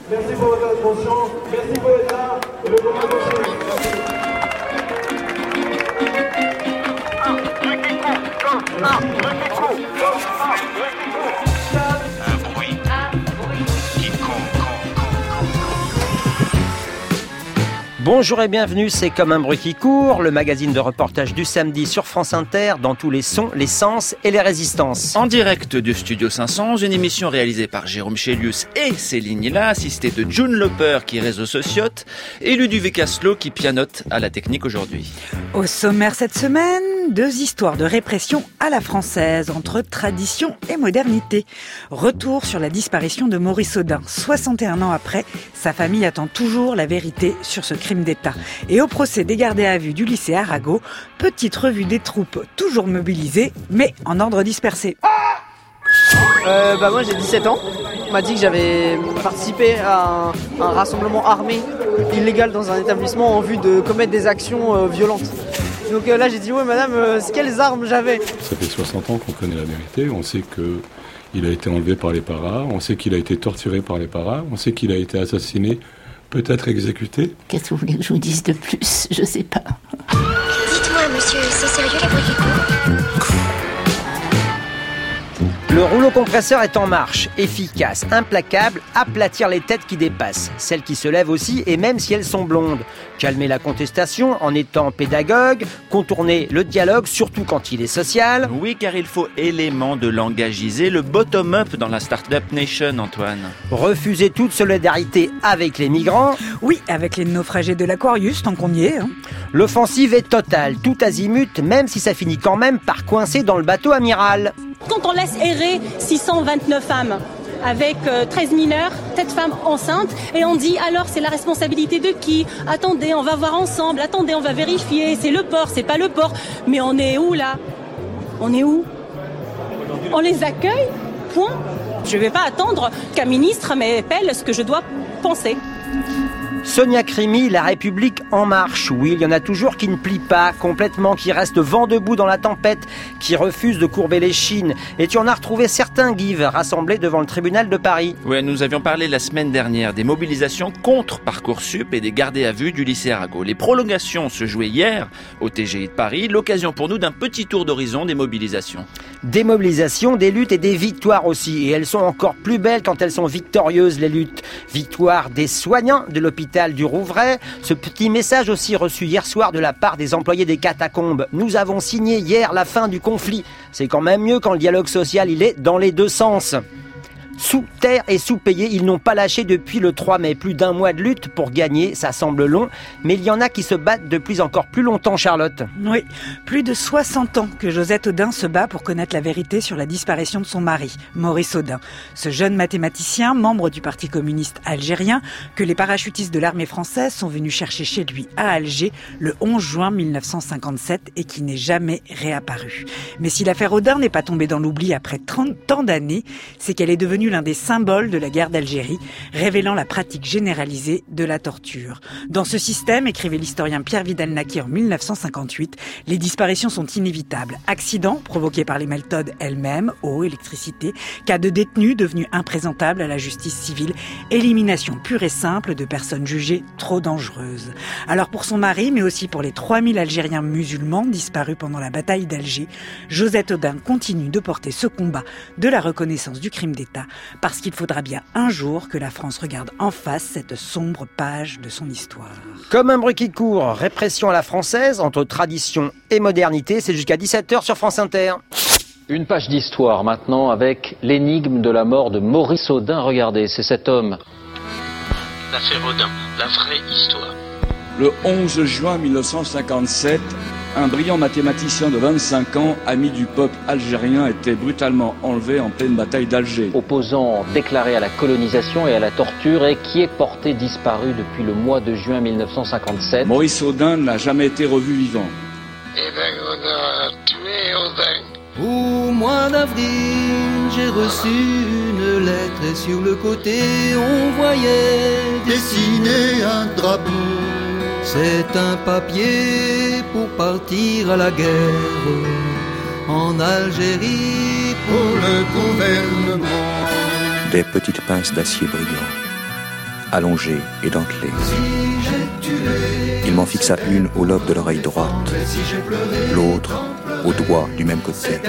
Merci pour votre attention, merci pour être là, et le moment Bonjour et bienvenue, c'est Comme un bruit qui court, le magazine de reportage du samedi sur France Inter, dans tous les sons, les sens et les résistances. En direct du Studio 500, une émission réalisée par Jérôme Chélius et Céline Hilla, assistée de June Loper qui réseau sociote, et Ludovic Caslo qui pianote à la technique aujourd'hui. Au sommaire cette semaine, 2 histoires de répression à la française, entre tradition et modernité. Retour sur la disparition de Maurice Audin. 61 ans après, sa famille attend toujours la vérité sur ce crime d'État. Et au procès des gardés à vue du lycée Arago, petite revue des troupes toujours mobilisées, mais en ordre dispersé. Moi j'ai 17 ans. On m'a dit que j'avais participé à un rassemblement armé illégal dans un établissement en vue de commettre des actions violentes. Donc là j'ai dit ouais madame, quelles armes j'avais ? Ça fait 60 ans qu'on connaît la vérité, on sait qu'il a été enlevé par les paras, on sait qu'il a été torturé par les paras, on sait qu'il a été assassiné, peut-être exécuté. Qu'est-ce que vous voulez que je vous dise de plus ? Je sais pas. Dites-moi monsieur, c'est sérieux les bruits qui courent ? Le rouleau compresseur est en marche, efficace, implacable, aplatir les têtes qui dépassent, celles qui se lèvent aussi et même si elles sont blondes. Calmer la contestation en étant pédagogue, contourner le dialogue, surtout quand il est social. Oui, car il faut élément de langagiser le bottom-up dans la Startup Nation, Antoine. Refuser toute solidarité avec les migrants. Oui, avec les naufragés de l'Aquarius, tant qu'on y est. L'offensive est totale, tout azimut, même si ça finit quand même par coincer dans le bateau amiral. Quand on laisse errer 629 âmes avec 13 mineurs, 7 femmes enceintes, et on dit alors c'est la responsabilité de qui ? Attendez, on va voir ensemble, attendez, on va vérifier, c'est le port, c'est pas le port. Mais on est où là ? On est où ? On les accueille ? Point. Je vais pas attendre qu'un ministre m'appelle ce que je dois penser. Sonia Crimi, La République en marche. Oui, il y en a toujours qui ne plient pas complètement, qui restent vent debout dans la tempête, qui refusent de courber les chines. Et tu en as retrouvé certains, Guive, rassemblés devant le tribunal de Paris. Ouais, nous avions parlé la semaine dernière des mobilisations contre Parcoursup et des gardés à vue du lycée Arago. Les prolongations se jouaient hier au TGI de Paris, l'occasion pour nous d'un petit tour d'horizon des mobilisations. Des mobilisations, des luttes et des victoires aussi. Et elles sont encore plus belles quand elles sont victorieuses, les luttes. Victoire des soignants de l'hôpital du Rouvray. Ce petit message aussi reçu hier soir de la part des employés des catacombes. Nous avons signé hier la fin du conflit. C'est quand même mieux quand le dialogue social il est dans les deux sens. Sous terre et sous-payés, ils n'ont pas lâché depuis le 3 mai. Plus d'1 mois de lutte pour gagner, ça semble long, mais il y en a qui se battent depuis encore plus longtemps, Charlotte. Oui, plus de 60 ans que Josette Audin se bat pour connaître la vérité sur la disparition de son mari, Maurice Audin. Ce jeune mathématicien, membre du Parti communiste algérien, que les parachutistes de l'armée française sont venus chercher chez lui à Alger le 11 juin 1957 et qui n'est jamais réapparu. Mais si l'affaire Audin n'est pas tombée dans l'oubli après 30 ans d'années, c'est qu'elle est devenue l'un des symboles de la guerre d'Algérie, révélant la pratique généralisée de la torture. Dans ce système, écrivait l'historien Pierre Vidal-Naquet en 1958, les disparitions sont inévitables. Accidents provoqués par les méthodes elles-mêmes, eau, électricité, cas de détenus devenus imprésentables à la justice civile, élimination pure et simple de personnes jugées trop dangereuses. Alors pour son mari, mais aussi pour les 3000 Algériens musulmans disparus pendant la bataille d'Alger, Josette Audin continue de porter ce combat de la reconnaissance du crime d'État, parce qu'il faudra bien un jour que la France regarde en face cette sombre page de son histoire. Comme un bruit qui court, répression à la française, entre tradition et modernité, c'est jusqu'à 17h sur France Inter. Une page d'histoire maintenant avec l'énigme de la mort de Maurice Audin. Regardez, c'est cet homme. L'affaire Audin, la vraie histoire. Le 11 juin 1957, un brillant mathématicien de 25 ans, ami du peuple algérien, a été brutalement enlevé en pleine bataille d'Alger. Opposant déclaré à la colonisation et à la torture et qui est porté disparu depuis le mois de juin 1957. Maurice Audin n'a jamais été revu vivant. Eh ben, on a tué Audin. Au mois d'avril, j'ai reçu une lettre et sur le côté, on voyait dessiner un drapeau. C'est un papier pour partir à la guerre en Algérie pour le gouvernement. Des petites pinces d'acier brillant, allongée et dentelée. Il m'en fixa une au lobe de l'oreille droite, l'autre au doigt du même côté.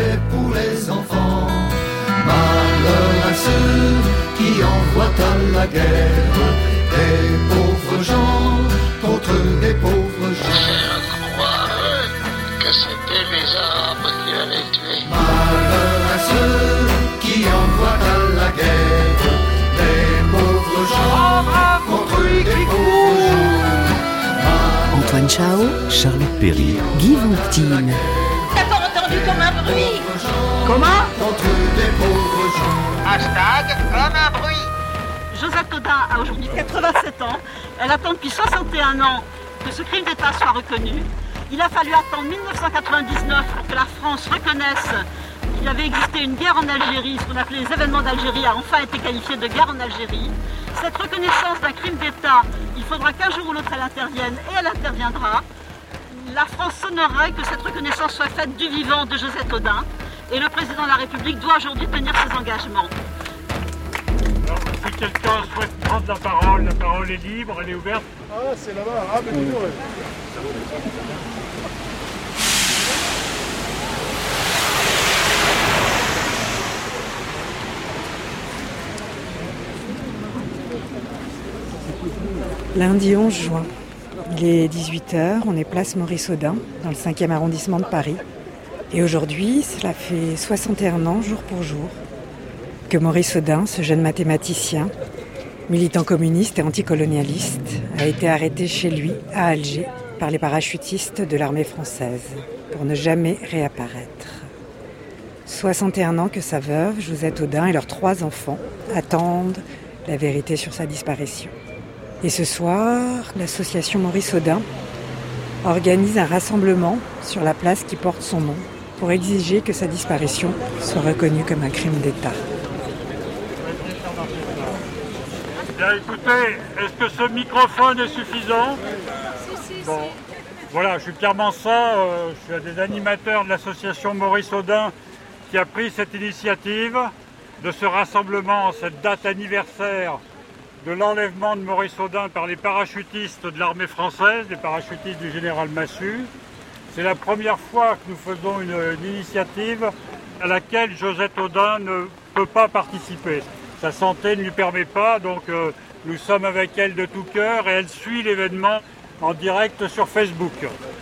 Malheur à ceux qui envoient à la guerre des pauvres gens contre des pauvres gens. Je crois que c'était les Arabes qui l'avaient tué. Malheur à ceux qui envoient à la guerre des pauvres gens contre des pauvres gens. Antoine Chao, Charlotte Perry, Guy Vontine. T'as pas entendu comme un bruit? Comment? Contre des pauvres gens. Hashtag comme un bruit. Josette Audin a aujourd'hui 87 ans. Elle attend depuis 61 ans que ce crime d'État soit reconnu. Il a fallu attendre 1999 pour que la France reconnaisse qu'il avait existé une guerre en Algérie. Ce qu'on appelait les événements d'Algérie a enfin été qualifié de guerre en Algérie. Cette reconnaissance d'un crime d'État, il faudra qu'un jour ou l'autre elle intervienne, et elle interviendra. La France s'honorerait que cette reconnaissance soit faite du vivant de Josette Audin. Et le président de la République doit aujourd'hui tenir ses engagements. Alors, si quelqu'un souhaite prendre la parole est libre, elle est ouverte. Ah, c'est là-bas. Ah, mais toujours. Lundi 11 juin, il est 18h, on est place Maurice Audin, dans le 5e arrondissement de Paris. Et aujourd'hui, cela fait 61 ans, jour pour jour, que Maurice Audin, ce jeune mathématicien, militant communiste et anticolonialiste, a été arrêté chez lui, à Alger, par les parachutistes de l'armée française, pour ne jamais réapparaître. 61 ans que sa veuve, Josette Audin, et leurs 3 enfants attendent la vérité sur sa disparition. Et ce soir, l'association Maurice Audin organise un rassemblement sur la place qui porte son nom pour exiger que sa disparition soit reconnue comme un crime d'État. Bien écoutez, est-ce que ce microphone est suffisant? Bon, voilà, je suis Pierre Mansa, je suis un des animateurs de l'association Maurice Audin qui a pris cette initiative de ce rassemblement, cette date anniversaire de l'enlèvement de Maurice Audin par les parachutistes de l'armée française, les parachutistes du général Massu. C'est la première fois que nous faisons une initiative à laquelle Josette Audin ne peut pas participer. Sa santé ne lui permet pas, donc nous sommes avec elle de tout cœur et elle suit l'événement en direct sur Facebook.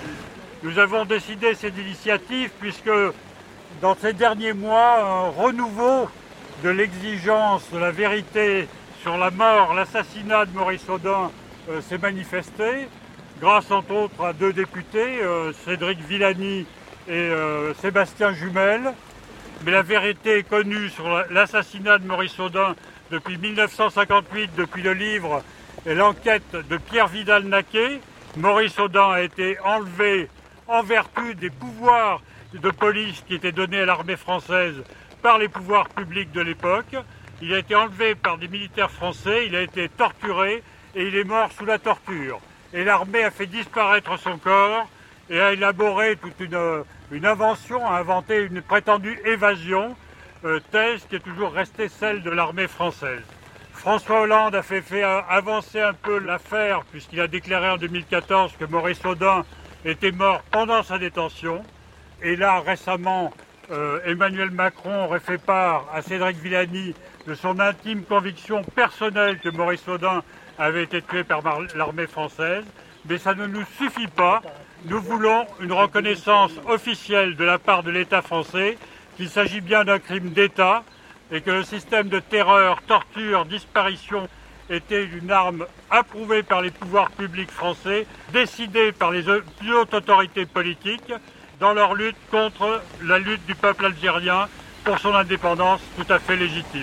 Nous avons décidé cette initiative puisque dans ces derniers mois, un renouveau de l'exigence de la vérité sur la mort, l'assassinat de Maurice Audin s'est manifesté, grâce entre autres à 2 députés, Cédric Villani et Sébastien Jumel. Mais la vérité est connue sur l'assassinat de Maurice Audin depuis 1958, depuis le livre et l'enquête de Pierre Vidal-Naquet. Maurice Audin a été enlevé en vertu des pouvoirs de police qui étaient donnés à l'armée française par les pouvoirs publics de l'époque. Il a été enlevé par des militaires français, il a été torturé et il est mort sous la torture. Et l'armée a fait disparaître son corps et a élaboré toute une invention, a inventé une prétendue évasion, thèse qui est toujours restée celle de l'armée française. François Hollande a fait avancer un peu l'affaire puisqu'il a déclaré en 2014 que Maurice Audin était mort pendant sa détention. Et là, récemment, Emmanuel Macron aurait fait part à Cédric Villani de son intime conviction personnelle que Maurice Audin avait été tué par l'armée française. Mais ça ne nous suffit pas. Nous voulons une reconnaissance officielle de la part de l'État français qu'il s'agit bien d'un crime d'État et que le système de terreur, torture, disparition était une arme approuvée par les pouvoirs publics français, décidée par les plus hautes autorités politiques dans leur lutte contre la lutte du peuple algérien pour son indépendance tout à fait légitime.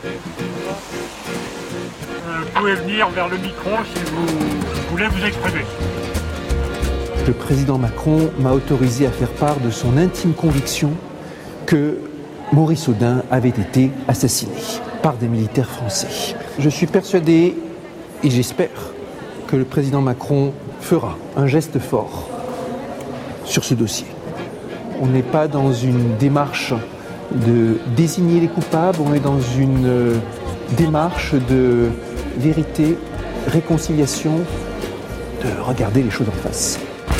Vous pouvez venir vers le micro si vous voulez vous exprimer. Le président Macron m'a autorisé à faire part de son intime conviction que Maurice Audin avait été assassiné par des militaires français. Je suis persuadé, et j'espère, que le président Macron fera un geste fort sur ce dossier. On n'est pas dans une démarche de désigner les coupables, on est dans une démarche de vérité réconciliation, de regarder les choses en face.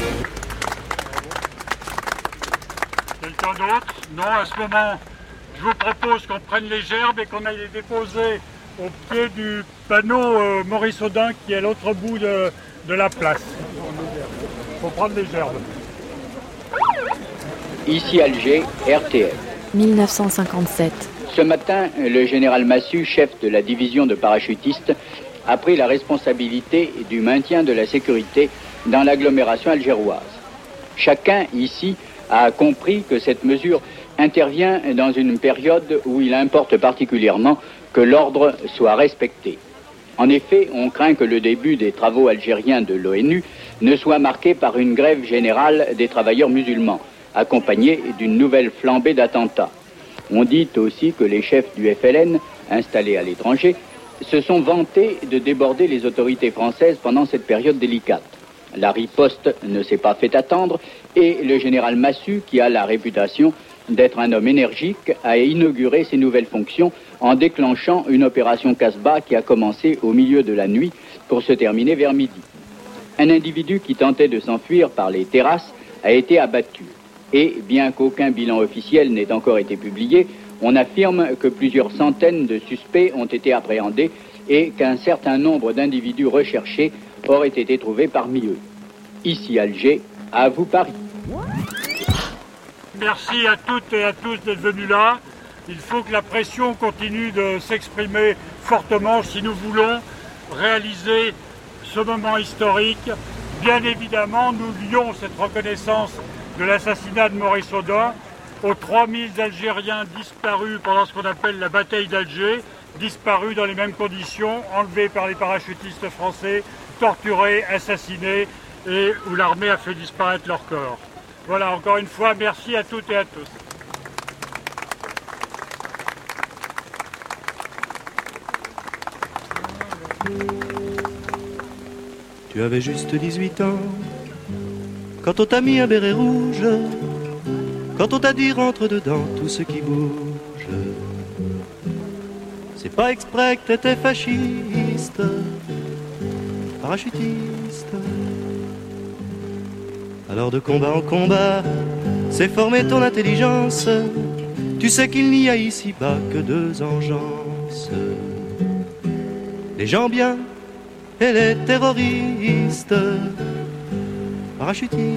Quelqu'un d'autre? Non, à ce moment, je vous propose qu'on prenne les gerbes et qu'on aille les déposer au pied du panneau Maurice Audin qui est à l'autre bout de la place. Il faut prendre les gerbes. Ici Alger, RTF. 1957. Ce matin, le général Massu, chef de la division de parachutistes, a pris la responsabilité du maintien de la sécurité dans l'agglomération algéroise. Chacun ici a compris que cette mesure intervient dans une période où il importe particulièrement que l'ordre soit respecté. En effet, on craint que le début des travaux algériens de l'ONU ne soit marqué par une grève générale des travailleurs musulmans, accompagnée d'une nouvelle flambée d'attentats. On dit aussi que les chefs du FLN, installés à l'étranger, se sont vantés de déborder les autorités françaises pendant cette période délicate. La riposte ne s'est pas fait attendre et le général Massu, qui a la réputation d'être un homme énergique, a inauguré ses nouvelles fonctions en déclenchant une opération Casbah qui a commencé au milieu de la nuit pour se terminer vers midi. Un individu qui tentait de s'enfuir par les terrasses a été abattu. Et bien qu'aucun bilan officiel n'ait encore été publié, on affirme que plusieurs centaines de suspects ont été appréhendés et qu'un certain nombre d'individus recherchés auraient été trouvés parmi eux. Ici Alger, à vous Paris. Merci à toutes et à tous d'être venus là. Il faut que la pression continue de s'exprimer fortement si nous voulons réaliser ce moment historique. Bien évidemment, nous lions cette reconnaissance de l'assassinat de Maurice Audin aux 3000 Algériens disparus pendant ce qu'on appelle la bataille d'Alger, disparus dans les mêmes conditions, enlevés par les parachutistes français, torturés, assassinés et où l'armée a fait disparaître leur corps. Voilà, encore une fois, merci à toutes et à tous. Tu avais juste 18 ans quand on t'a mis un béret rouge, quand on t'a dit rentre dedans tout ce qui bouge. C'est pas exprès que t'étais fasciste, parachutiste. Alors de combat en combat, c'est former ton intelligence. Tu sais qu'il n'y a ici-bas que deux engences, les gens bien et les terroristes, parachutistes.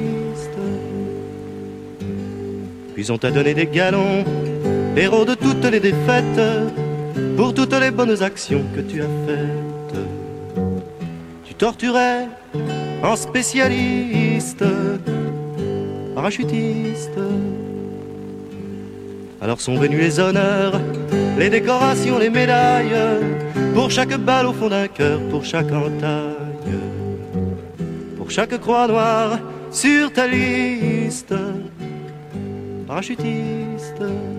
Puis on t'a donné des galons, héros de toutes les défaites, pour toutes les bonnes actions que tu as faites. Tu torturais en spécialiste, parachutiste. Alors sont venus les honneurs, les décorations, les médailles, pour chaque balle au fond d'un cœur, pour chaque entaille, pour chaque croix noire sur ta liste, parachutiste.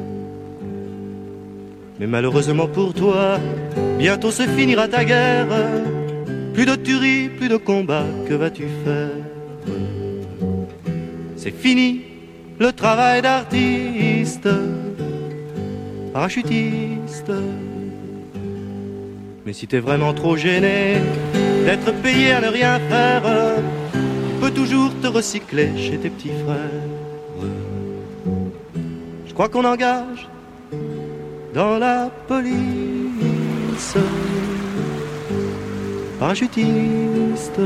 Mais malheureusement pour toi, bientôt se finira ta guerre. Plus de tueries, plus de combats, que vas-tu faire? C'est fini le travail d'artiste, parachutiste. Mais si t'es vraiment trop gêné d'être payé à ne rien faire, tu peux toujours te recycler chez tes petits frères. Je crois qu'on engage dans la police, parachutiste.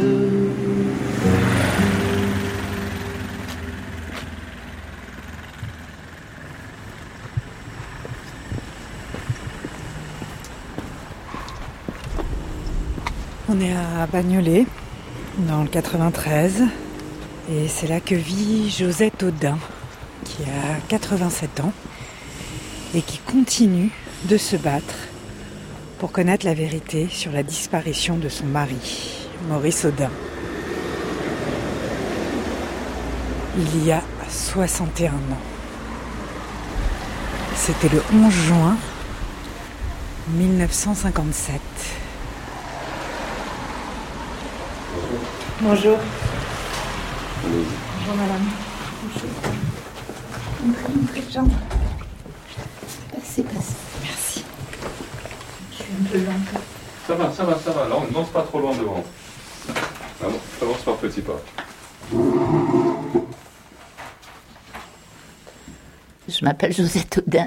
On est à Bagnolet, dans le 93, et c'est là que vit Josette Audin, qui a 87 ans et qui continue de se battre pour connaître la vérité sur la disparition de son mari, Maurice Audin. Il y a 61 ans. C'était le 11 juin 1957. Bonjour. Bonjour madame. Bonjour. Jean. Passez. Merci. Je suis un peu lente. Ça va. Là, on ne danse pas trop loin devant. Avance par petits pas. Je m'appelle Josette Audin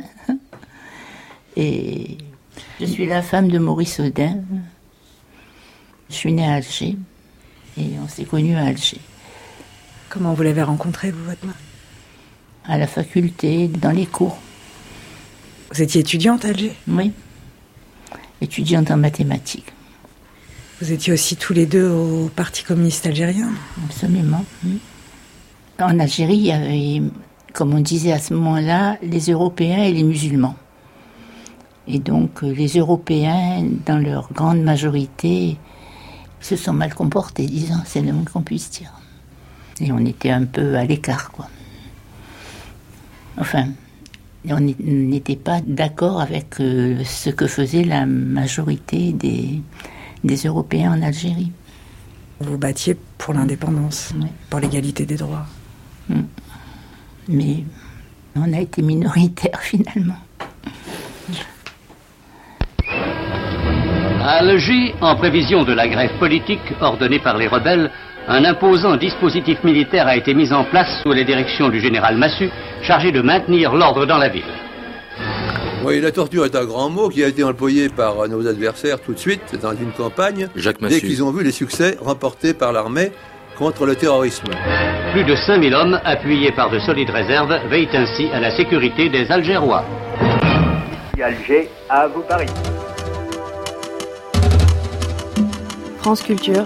et je suis la femme de Maurice Audin. Je suis née à Alger et on s'est connus à Alger. Comment vous l'avez rencontré, vous, votre mari ? À la faculté, dans les cours. Vous étiez étudiante à Alger ? Oui, étudiante en mathématiques. Vous étiez aussi tous les deux au Parti communiste algérien ? Absolument. En Algérie, il y avait, comme on disait à ce moment-là, les Européens et les musulmans. Et donc, les Européens, dans leur grande majorité, se sont mal comportés, disons, c'est le moins qu'on puisse dire. Et on était un peu à l'écart, quoi. Enfin, on n'était pas d'accord avec ce que faisait la majorité des Européens en Algérie. Vous battiez pour l'indépendance, oui. Pour l'égalité des droits. Mais on a été minoritaires, finalement. À Alger, en prévision de la grève politique ordonnée par les rebelles, un imposant dispositif militaire a été mis en place sous la direction du général Massu, chargé de maintenir l'ordre dans la ville. Oui, la torture est un grand mot qui a été employé par nos adversaires tout de suite dans une campagne, dès qu'ils ont vu les succès remportés par l'armée contre le terrorisme. Plus de 5000 hommes, appuyés par de solides réserves, veillent ainsi à la sécurité des Algérois. Alger, à vous Paris. France Culture,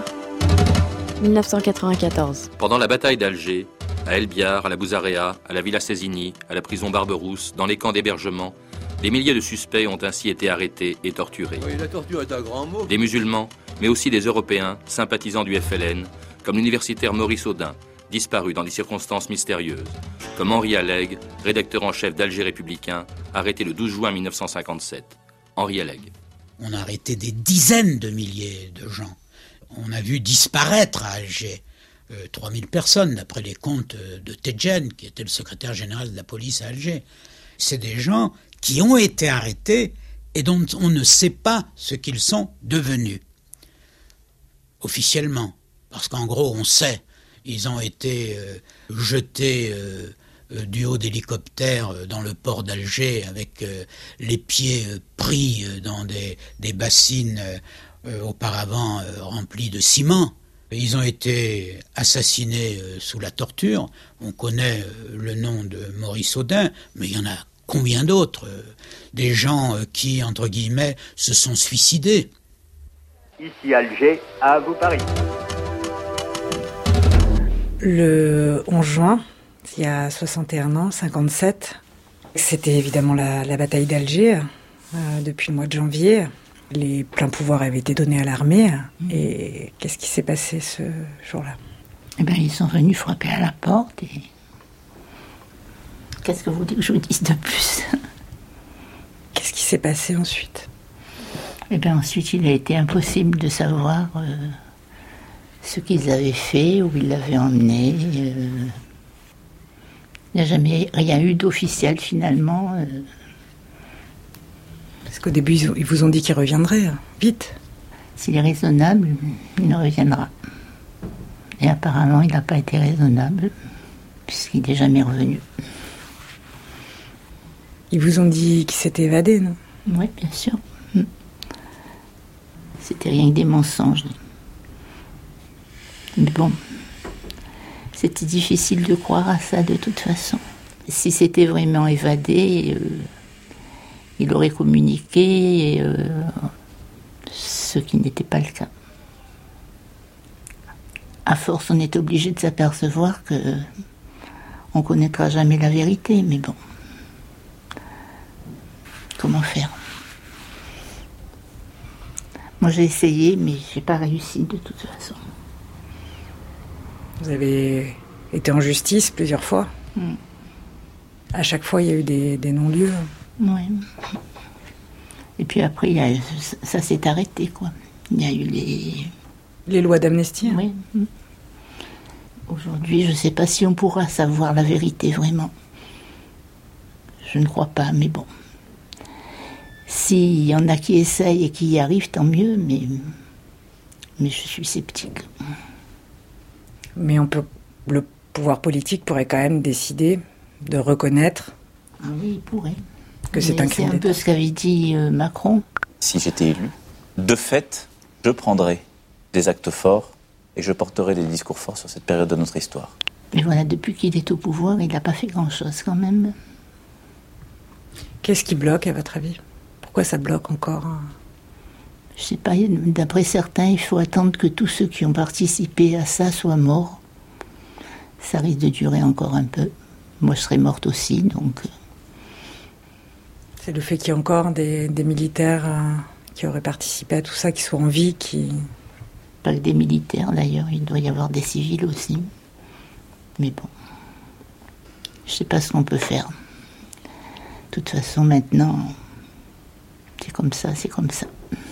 1994. Pendant la bataille d'Alger, à El Biar, à la Bouzarea, à la Villa Cézini, à la prison Barberousse, dans les camps d'hébergement, des milliers de suspects ont ainsi été arrêtés et torturés. Oui, la torture est un grand mot. Des musulmans, mais aussi des Européens, sympathisants du FLN, comme l'universitaire Maurice Audin, disparu dans des circonstances mystérieuses, comme Henri Alleg, rédacteur en chef d'Alger Républicain, arrêté le 12 juin 1957. Henri Alleg. On a arrêté des dizaines de milliers de gens. On a vu disparaître à Alger 3000 personnes, d'après les comptes de Tedjen, qui était le secrétaire général de la police à Alger. C'est des gens qui ont été arrêtés et dont on ne sait pas ce qu'ils sont devenus. Officiellement. Parce qu'en gros, on sait. Ils ont été jetés du haut d'hélicoptère dans le port d'Alger avec les pieds pris dans des bassines auparavant remplies de ciment. Ils ont été assassinés sous la torture. On connaît le nom de Maurice Audin, mais il y en a combien d'autres ? Des gens qui, entre guillemets, se sont suicidés. Ici Alger, à vous Paris. Le 11 juin, il y a 61 ans, 57, c'était évidemment la bataille d'Alger. Depuis le mois de janvier, les pleins pouvoirs avaient été donnés à l'armée. Et qu'est-ce qui s'est passé ce jour-là ? Eh bien, ils sont venus frapper à la porte et... Qu'est-ce que vous voulez que je vous dise de plus ? Qu'est-ce qui s'est passé ensuite ? Eh bien, ensuite, il a été impossible de savoir ce qu'ils avaient fait, où ils l'avaient emmené. Il n'y a jamais rien eu d'officiel, finalement. Parce qu'au début, ils vous ont dit qu'il reviendrait, vite. S'il est raisonnable, il ne reviendra. Et apparemment, il n'a pas été raisonnable, puisqu'il n'est jamais revenu. Ils vous ont dit qu'il s'était évadé, non ? Oui, bien sûr. C'était rien que des mensonges. Mais bon, c'était difficile de croire à ça de toute façon. Si c'était vraiment évadé, il aurait communiqué, ce qui n'était pas le cas. À force, on est obligé de s'apercevoir que on connaîtra jamais la vérité, mais bon. Comment faire ? Moi, j'ai essayé, mais j'ai pas réussi de toute façon. Vous avez été en justice plusieurs fois. À chaque fois, il y a eu des non-lieux. Oui. Et puis après, ça s'est arrêté, quoi. Il y a eu les lois d'amnistie. Oui. Aujourd'hui, je ne sais pas si on pourra savoir la vérité, vraiment. Je ne crois pas, mais bon. S'il y en a qui essayent et qui y arrivent, tant mieux, mais je suis sceptique. Mais le pouvoir politique pourrait quand même décider de reconnaître. Ah oui, il pourrait. Que c'est un crime. C'est un peu ce qu'avait dit Macron. Si j'étais élu, de fait, je prendrais des actes forts et je porterais des discours forts sur cette période de notre histoire. Mais voilà, depuis qu'il est au pouvoir, il n'a pas fait grand-chose quand même. Qu'est-ce qui bloque, à votre avis ? Pourquoi ça bloque encore ? Je sais pas, d'après certains, il faut attendre que tous ceux qui ont participé à ça soient morts. Ça risque de durer encore un peu. Moi, je serais morte aussi, donc... C'est le fait qu'il y ait encore des militaires qui auraient participé à tout ça, qui soient en vie, qui... Pas que des militaires, d'ailleurs. Il doit y avoir des civils aussi. Mais bon... Je sais pas ce qu'on peut faire. De toute façon, maintenant... C'est comme ça, c'est comme ça.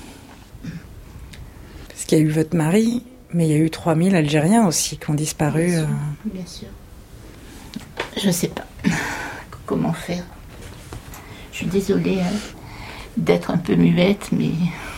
Parce qu'il y a eu votre mari, mais il y a eu 3000 Algériens aussi qui ont disparu. Bien sûr. Je sais pas comment faire. Je suis désolée d'être un peu muette, mais...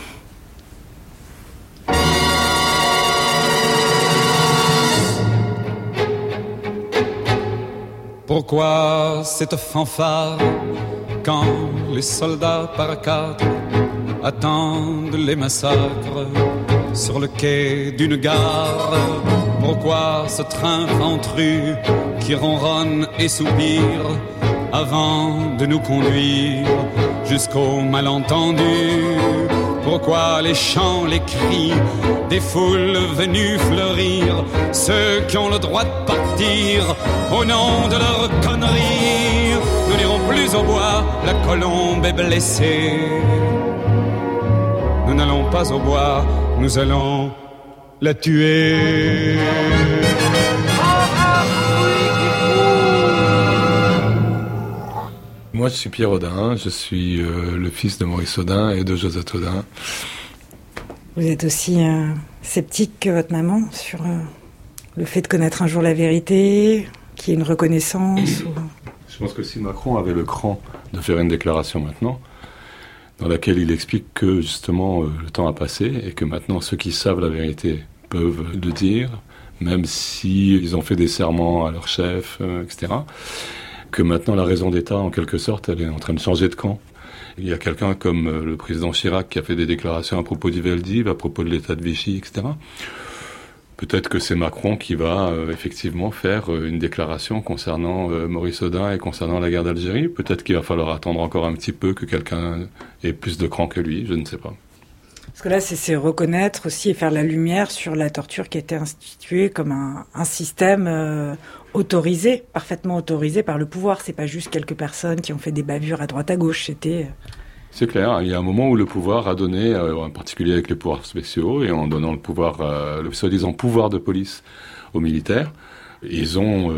Pourquoi cette fanfare quand les soldats par quatre attendent les massacres sur le quai d'une gare? Pourquoi ce train ventru qui ronronne et soupire avant de nous conduire jusqu'au malentendu? Pourquoi les chants, les cris des foules venues fleurir, ceux qui ont le droit de partir au nom de leur connerie? Nous n'irons plus au bois, la colombe est blessée. Nous n'allons pas au bois, nous allons la tuer. Moi, je suis Pierre Audin, je suis le fils de Maurice Audin et de Josette Audin. Vous êtes aussi sceptique que votre maman sur le fait de connaître un jour la vérité, qu'il y ait une reconnaissance Je pense que si Macron avait le cran de faire une déclaration maintenant, dans laquelle il explique que justement le temps a passé et que maintenant ceux qui savent la vérité peuvent le dire, même s'ils ont fait des serments à leur chef, etc., que maintenant la raison d'État, en quelque sorte, elle est en train de changer de camp. Il y a quelqu'un comme le président Chirac qui a fait des déclarations à propos du Veldiv, à propos de l'état de Vichy, etc. Peut-être que c'est Macron qui va effectivement faire une déclaration concernant Maurice Audin et concernant la guerre d'Algérie. Peut-être qu'il va falloir attendre encore un petit peu que quelqu'un ait plus de cran que lui, je ne sais pas. Parce que là, c'est reconnaître aussi et faire la lumière sur la torture qui a été instituée comme un système autorisé, parfaitement autorisé par le pouvoir. C'est pas juste quelques personnes qui ont fait des bavures à droite à gauche, c'était... C'est clair, il y a un moment où le pouvoir a donné, en particulier avec les pouvoirs spéciaux, et en donnant le pouvoir, le soi-disant pouvoir de police aux militaires, ils ont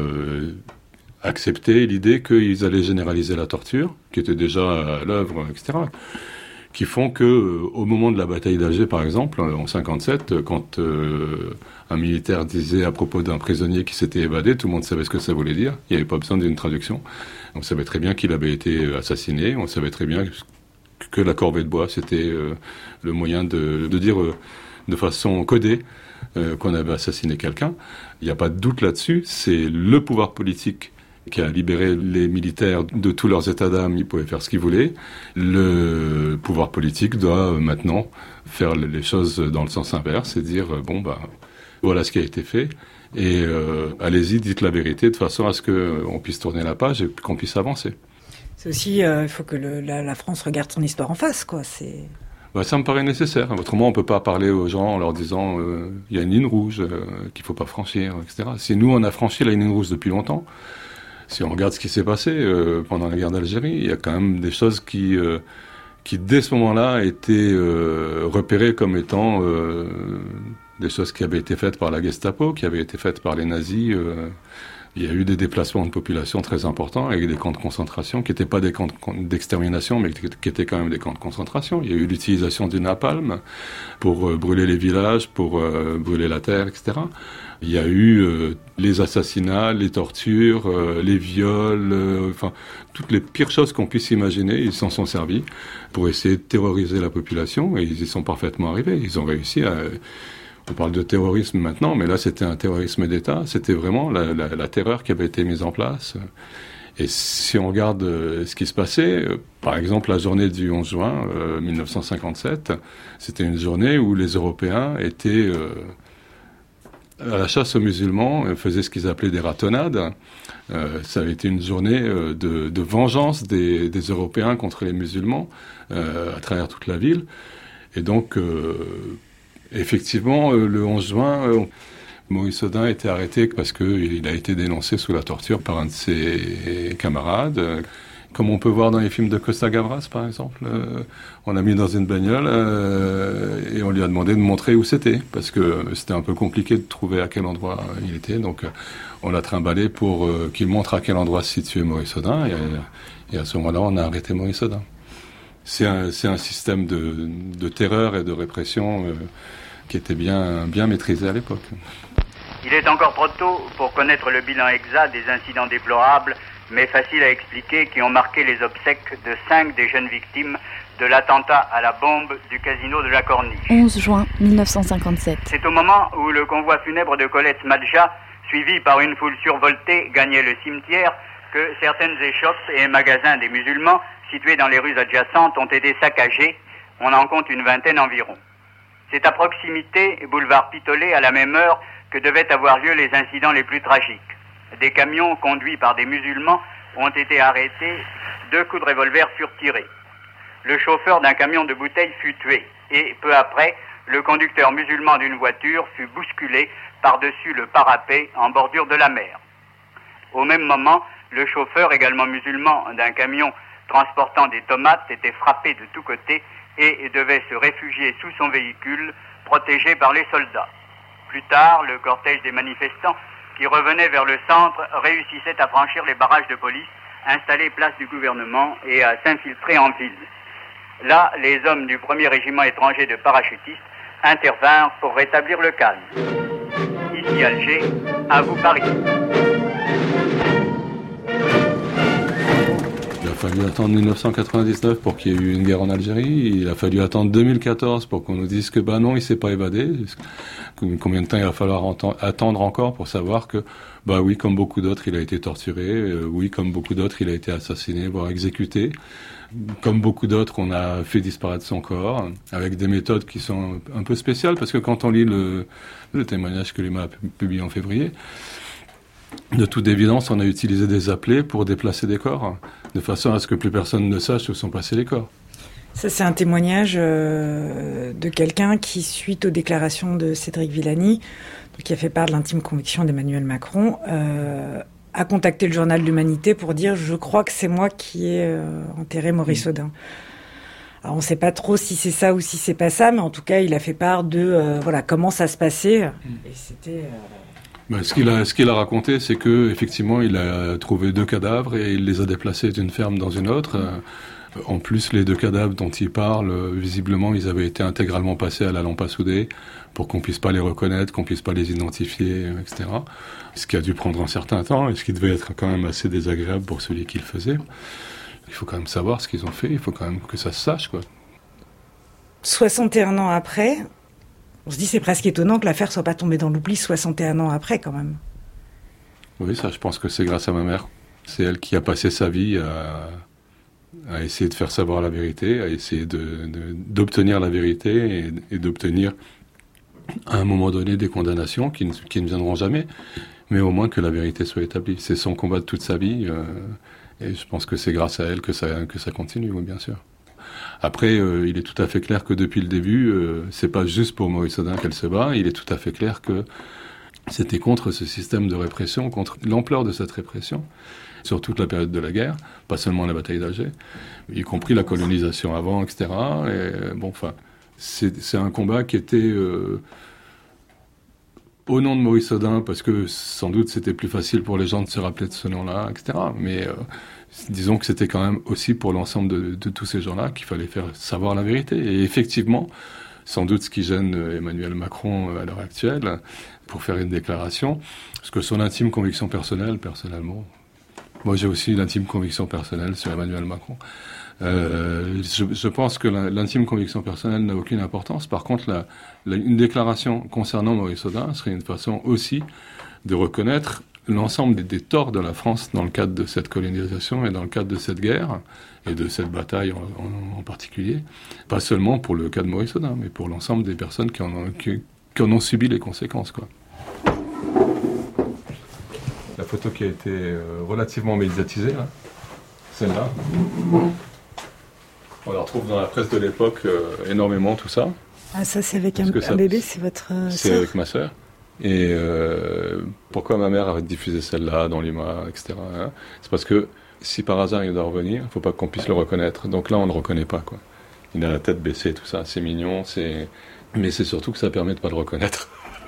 accepté l'idée qu'ils allaient généraliser la torture, qui était déjà à l'œuvre, etc., qui font que, au moment de la bataille d'Alger, par exemple, en 57, quand un militaire disait à propos d'un prisonnier qui s'était évadé, tout le monde savait ce que ça voulait dire, il n'y avait pas besoin d'une traduction. On savait très bien qu'il avait été assassiné, on savait très bien que la corvée de bois, c'était le moyen de dire de façon codée qu'on avait assassiné quelqu'un. Il n'y a pas de doute là-dessus, c'est le pouvoir politique qui a libéré les militaires de tous leurs états d'âme, ils pouvaient faire ce qu'ils voulaient. Le pouvoir politique doit maintenant faire les choses dans le sens inverse et dire, voilà ce qui a été fait, et allez-y, dites la vérité de façon à ce qu'on puisse tourner la page et qu'on puisse avancer. C'est aussi, il faut que la France regarde son histoire en face, quoi. Ça me paraît nécessaire. Autrement, on ne peut pas parler aux gens en leur disant il y a une ligne rouge qu'il ne faut pas franchir, etc. Si nous, on a franchi la ligne rouge depuis longtemps, si on regarde ce qui s'est passé pendant la guerre d'Algérie, il y a quand même des choses qui dès ce moment-là, étaient repérées comme étant des choses qui avaient été faites par la Gestapo, qui avaient été faites par les nazis Il y a eu des déplacements de population très importants avec des camps de concentration qui n'étaient pas des camps d'extermination, mais qui étaient quand même des camps de concentration. Il y a eu l'utilisation du napalm pour brûler les villages, pour brûler la terre, etc. Il y a eu les assassinats, les tortures, les viols, enfin toutes les pires choses qu'on puisse imaginer. Ils s'en sont servis pour essayer de terroriser la population et ils y sont parfaitement arrivés. Ils ont réussi à... On parle de terrorisme maintenant, mais là c'était un terrorisme d'État. C'était vraiment la terreur qui avait été mise en place. Et si on regarde ce qui se passait, par exemple la journée du 11 juin 1957, c'était une journée où les Européens étaient à la chasse aux musulmans, faisaient ce qu'ils appelaient des ratonnades. Ça avait été une journée de vengeance des Européens contre les musulmans à travers toute la ville. Et donc... effectivement, le 11 juin, Maurice Audin a été arrêté parce qu'il a été dénoncé sous la torture par un de ses camarades. Comme on peut voir dans les films de Costa Gavras, par exemple. On l'a mis dans une bagnole et on lui a demandé de montrer où c'était, parce que c'était un peu compliqué de trouver à quel endroit il était. Donc on l'a trimballé pour qu'il montre à quel endroit se situait Maurice Audin. Et à ce moment-là, on a arrêté Maurice Audin. C'est un système de terreur et de répression qui était bien maîtrisé à l'époque. Il est encore trop tôt pour connaître le bilan exact des incidents déplorables, mais facile à expliquer, qui ont marqué les obsèques de 5 des jeunes victimes de l'attentat à la bombe du casino de la Corniche. 11 juin 1957. C'est au moment où le convoi funèbre de Colette Madja, suivi par une foule survoltée, gagnait le cimetière, que certaines échoppes et magasins des musulmans situés dans les rues adjacentes ont été saccagés. On en compte une vingtaine environ. C'est à proximité, boulevard Pitolet, à la même heure, que devaient avoir lieu les incidents les plus tragiques. Des camions conduits par des musulmans ont été arrêtés, 2 coups de revolver furent tirés. Le chauffeur d'un camion de bouteilles fut tué et, peu après, le conducteur musulman d'une voiture fut bousculé par-dessus le parapet en bordure de la mer. Au même moment, le chauffeur, également musulman, d'un camion transportant des tomates était frappé de tous côtés et devait se réfugier sous son véhicule, protégé par les soldats. Plus tard, le cortège des manifestants qui revenaient vers le centre réussissait à franchir les barrages de police installés place du gouvernement et à s'infiltrer en ville. Là, les hommes du 1er régiment étranger de parachutistes intervinrent pour rétablir le calme. Ici Alger, à vous Paris. Il a fallu attendre 1999 pour qu'il y ait eu une guerre en Algérie. Il a fallu attendre 2014 pour qu'on nous dise que non, il s'est pas évadé. Combien de temps il va falloir attendre encore pour savoir que, oui, comme beaucoup d'autres, il a été torturé. Oui, comme beaucoup d'autres, il a été assassiné, voire exécuté. Comme beaucoup d'autres, on a fait disparaître son corps avec des méthodes qui sont un peu spéciales, parce que quand on lit le témoignage que l'UMA a publié en février, de toute évidence, on a utilisé des appelés pour déplacer des corps, de façon à ce que plus personne ne sache où sont passés les corps. Ça, c'est un témoignage de quelqu'un qui, suite aux déclarations de Cédric Villani, qui a fait part de l'intime conviction d'Emmanuel Macron, a contacté le journal d'Humanité pour dire « Je crois que c'est moi qui ai enterré Maurice Audin ». Alors, on ne sait pas trop si c'est ça ou si c'est pas ça, mais en tout cas, il a fait part de comment ça se passait. Et c'était... Ce qu'il a raconté, c'est que effectivement, il a trouvé 2 cadavres et il les a déplacés d'une ferme dans une autre. En plus, les 2 cadavres dont il parle, visiblement, ils avaient été intégralement passés à la lampe à souder pour qu'on puisse pas les reconnaître, qu'on puisse pas les identifier, etc. Ce qui a dû prendre un certain temps et ce qui devait être quand même assez désagréable pour celui qui le faisait. Il faut quand même savoir ce qu'ils ont fait, il faut quand même que ça se sache, quoi. 61 ans après, on se dit c'est presque étonnant que l'affaire soit pas tombée dans l'oubli 61 ans après, quand même. Oui, ça, je pense que c'est grâce à ma mère. C'est elle qui a passé sa vie à essayer de faire savoir la vérité, à essayer d'obtenir la vérité et d'obtenir à un moment donné des condamnations qui ne viendront jamais, mais au moins que la vérité soit établie. C'est son combat de toute sa vie et je pense que c'est grâce à elle que ça continue, oui, bien sûr. Après, il est tout à fait clair que depuis le début, c'est pas juste pour Maurice Audin qu'elle se bat, il est tout à fait clair que c'était contre ce système de répression, contre l'ampleur de cette répression, sur toute la période de la guerre, pas seulement la bataille d'Alger, y compris la colonisation avant, etc. Et, c'est un combat qui était au nom de Maurice Audin, parce que sans doute c'était plus facile pour les gens de se rappeler de ce nom-là, etc. Mais disons que c'était quand même aussi pour l'ensemble de tous ces gens-là qu'il fallait faire savoir la vérité. Et effectivement, sans doute ce qui gêne Emmanuel Macron à l'heure actuelle, pour faire une déclaration, parce que son intime conviction personnelle, personnellement, moi j'ai aussi l'intime conviction personnelle sur Emmanuel Macron. Je pense que l'intime conviction personnelle n'a aucune importance. Par contre, une déclaration concernant Maurice Audin serait une façon aussi de reconnaître l'ensemble des torts de la France dans le cadre de cette colonisation et dans le cadre de cette guerre et de cette bataille en particulier. Pas seulement pour le cas de Maurice Audin, mais pour l'ensemble des personnes qui en ont subi les conséquences, quoi. La photo qui a été relativement médiatisée, là, celle-là. On la retrouve dans la presse de l'époque énormément, tout ça. Ah, ça c'est avec un bébé, c'est votre C'est sœur. avec ma sœur. Et pourquoi ma mère avait diffusé celle-là dans l'IMA, etc. Hein, c'est parce que si par hasard il doit revenir, il ne faut pas qu'on puisse le reconnaître. Donc là, on ne le reconnaît pas, quoi. Il a la tête baissée, tout ça, c'est mignon, mais c'est surtout que ça permet de ne pas le reconnaître.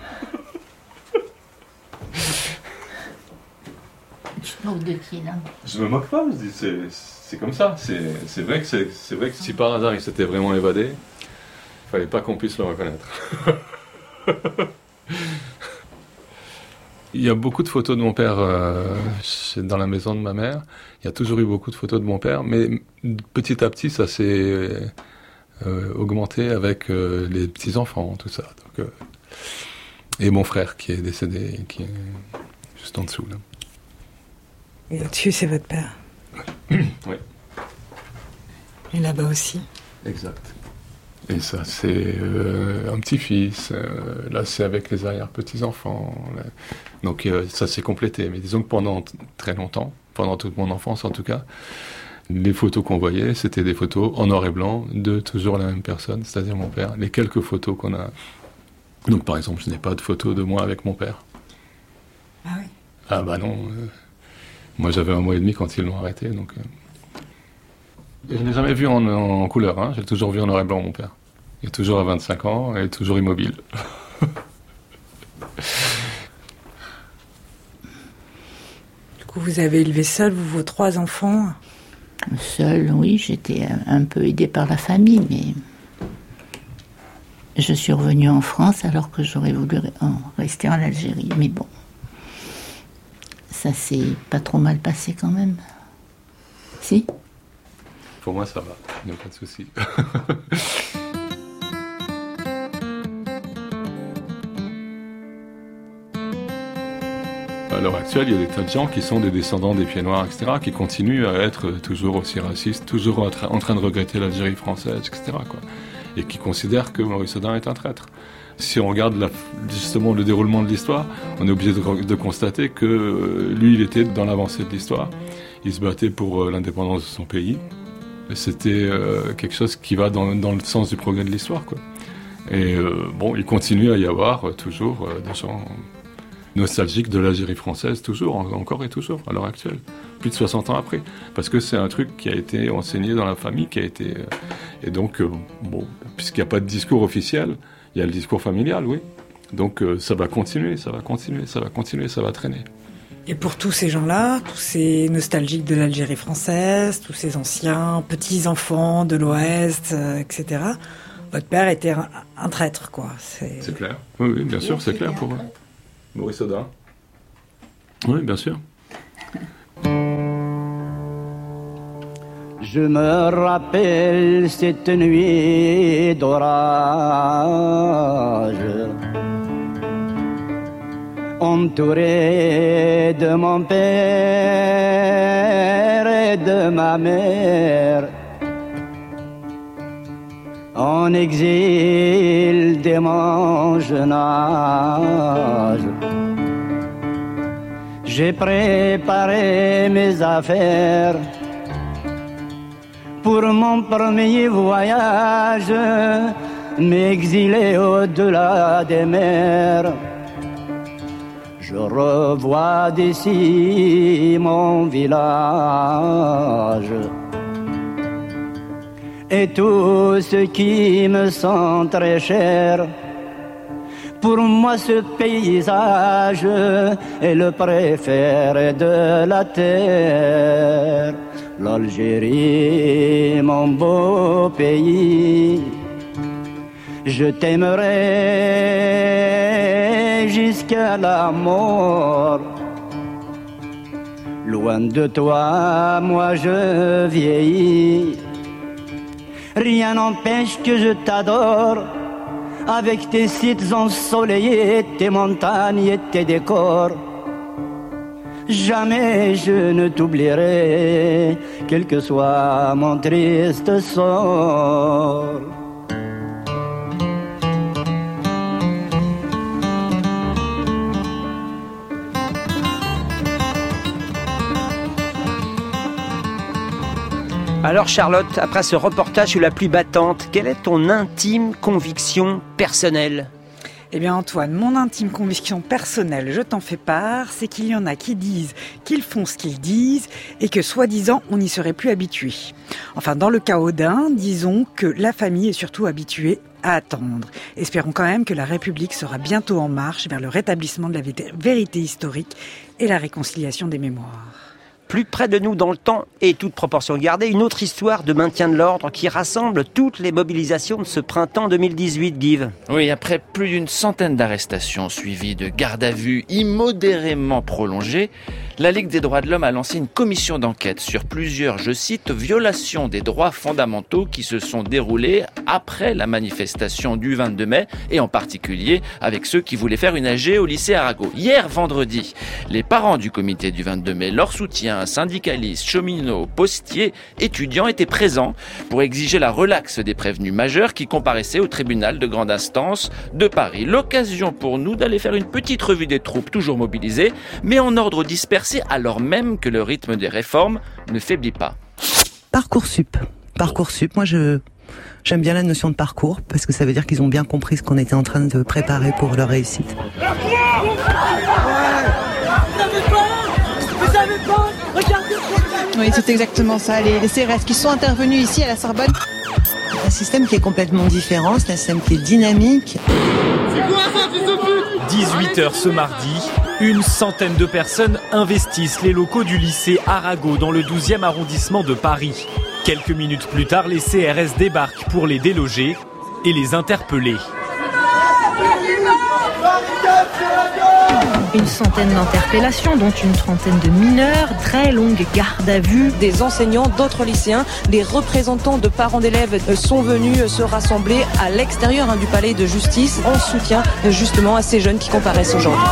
Tu te moques de qui, là? Je me moque pas, je dis c'est comme ça. C'est vrai que si par hasard il s'était vraiment évadé, il fallait pas qu'on puisse le reconnaître. Il y a beaucoup de photos de mon père dans la maison de ma mère. Il y a toujours eu beaucoup de photos de mon père, mais petit à petit ça s'est augmenté avec les petits-enfants, tout ça. Donc, et mon frère qui est décédé, qui est juste en dessous, là. Et là-dessus, c'est votre père. Oui. Et là-bas aussi. Exact. Et ça, c'est un petit-fils. Là, c'est avec les arrière-petits-enfants. Donc, ça s'est complété. Mais disons que pendant très longtemps, pendant toute mon enfance en tout cas, les photos qu'on voyait, c'était des photos en noir et blanc de toujours la même personne, c'est-à-dire mon père. Les quelques photos qu'on a... Donc, par exemple, je n'ai pas de photos de moi avec mon père. Ah oui. Ah bah non. Moi, j'avais 1 mois et demi quand ils l'ont arrêté, donc... Et je n'ai jamais vu en couleur, hein. J'ai toujours vu en noir et blanc, mon père. Il est toujours à 25 ans et toujours immobile. Du coup, vous avez élevé seul, vos 3 enfants? Seul, oui, j'étais un peu aidée par la famille, mais... Je suis revenue en France alors que j'aurais voulu rester en Algérie, mais bon... Ça s'est pas trop mal passé quand même. Si? Pour moi, ça va. Il n'y a pas de souci. À l'heure actuelle, il y a des tas de gens qui sont des descendants des Pieds Noirs, etc., qui continuent à être toujours aussi racistes, toujours en train de regretter l'Algérie française, etc., quoi. Et qui considèrent que Maurice Audin est un traître. Si on regarde justement le déroulement de l'histoire, on est obligé de constater que lui, il était dans l'avancée de l'histoire. Il se battait pour l'indépendance de son pays. C'était quelque chose qui va dans le sens du progrès de l'histoire, quoi. Et bon, il continue à y avoir toujours des gens nostalgiques de l'Algérie française, toujours, encore et toujours, à l'heure actuelle, plus de 60 ans après. Parce que c'est un truc qui a été enseigné dans la famille, qui a été... et donc, bon, puisqu'il n'y a pas de discours officiel, il y a le discours familial, oui. Donc ça va continuer, ça va traîner. Et pour tous ces gens-là, tous ces nostalgiques de l'Algérie française, tous ces anciens petits-enfants de l'Ouest, etc., votre père était un traître, quoi. C'est clair. Oui, bien sûr, c'est clair pour Maurice Audin. Oui, bien sûr. Je me rappelle cette nuit d'orage, entouré de mon père et de ma mère, en exil dès mon jeune âge. J'ai préparé mes affaires pour mon premier voyage, m'exiler au-delà des mers. Je revois d'ici mon village et tout ce qui me sont très chers. Pour moi, ce paysage est le préféré de la terre. L'Algérie, mon beau pays, je t'aimerai jusqu'à la mort. Loin de toi, moi je vieillis. Rien n'empêche que je t'adore, avec tes sites ensoleillés, tes montagnes et tes décors. Jamais je ne t'oublierai, quel que soit mon triste sort. Alors Charlotte, après ce reportage sur la pluie battante, quelle est ton intime conviction personnelle ? Eh bien Antoine, mon intime conviction personnelle, je t'en fais part, c'est qu'il y en a qui disent qu'ils font ce qu'ils disent et que soi-disant on n'y serait plus habitué. Enfin dans le cas Audin, disons que la famille est surtout habituée à attendre. Espérons quand même que la République sera bientôt en marche vers le rétablissement de la vérité historique et la réconciliation des mémoires. Plus près de nous dans le temps et toute proportion gardée, une autre histoire de maintien de l'ordre qui rassemble toutes les mobilisations de ce printemps 2018, Guy. Oui, après plus d'une centaine d'arrestations suivies de gardes à vue immodérément prolongées, la Ligue des droits de l'homme a lancé une commission d'enquête sur plusieurs, je cite, violations des droits fondamentaux qui se sont déroulées après la manifestation du 22 mai et en particulier avec ceux qui voulaient faire une AG au lycée Arago. Hier, vendredi, les parents du comité du 22 mai, leur soutien, syndicalistes, cheminots, postiers, étudiants étaient présents pour exiger la relaxe des prévenus majeurs qui comparaissaient au tribunal de grande instance de Paris. L'occasion pour nous d'aller faire une petite revue des troupes toujours mobilisées, mais en ordre dispersé alors même que le rythme des réformes ne faiblit pas. Parcoursup, moi j'aime bien la notion de parcours parce que ça veut dire qu'ils ont bien compris ce qu'on était en train de préparer pour leur réussite. Oui, c'est exactement ça. Les CRS qui sont intervenus ici à la Sorbonne. Un système qui est complètement différent, c'est un système qui est dynamique. 18h ce mardi, une centaine de personnes investissent les locaux du lycée Arago dans le 12e arrondissement de Paris. Quelques minutes plus tard, les CRS débarquent pour les déloger et les interpeller. Une centaine d'interpellations, dont une trentaine de mineurs, très longue garde à vue. Des enseignants, d'autres lycéens, des représentants de parents d'élèves sont venus se rassembler à l'extérieur du palais de justice en soutien justement à ces jeunes qui comparaissent aujourd'hui.